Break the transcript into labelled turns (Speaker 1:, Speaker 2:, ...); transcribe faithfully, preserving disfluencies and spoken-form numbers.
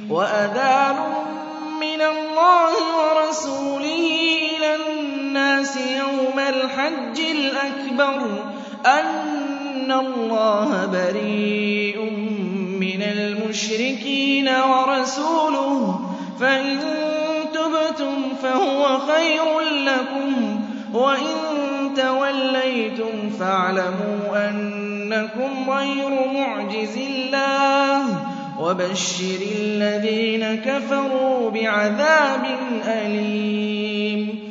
Speaker 1: وَأَذَانٌ مِّنَ اللَّهِ وَرَسُولِهِ إِلَى النَّاسِ يَوْمَ الْحَجِّ الْأَكْبَرِ أَنَّ اللَّهَ بَرِيءٌ مِّنَ الْمُشْرِكِينَ وَرَسُولُهُ فَإِن تُبْتُمْ فَهُوَ خَيْرٌ لَّكُمْ وَإِن تَوَلَّيْتُمْ فَاعْلَمُوا أَنَّكُمْ غَيْرُ مُعْجِزِي اللَّهِ وَبَشِّرِ الَّذِينَ كَفَرُوا بِعَذَابٍ أَلِيمٍ